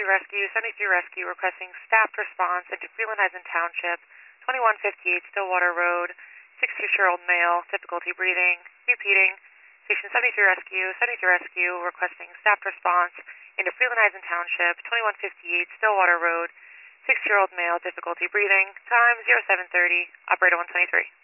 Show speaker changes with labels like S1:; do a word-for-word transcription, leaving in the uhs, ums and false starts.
S1: seventy-two Rescue, seventy-three Rescue requesting staffed response into Freelandhuizen Township, twenty-one fifty-eight Stillwater Road, sixty-six-year-old male, difficulty breathing, repeating. Station seventy-three Rescue, seventy-three Rescue requesting staffed response into Freelandhuizen Township, twenty-one fifty-eight Stillwater Road, sixty-year-old male, difficulty breathing. Time zero seven thirty, operator one twenty-three.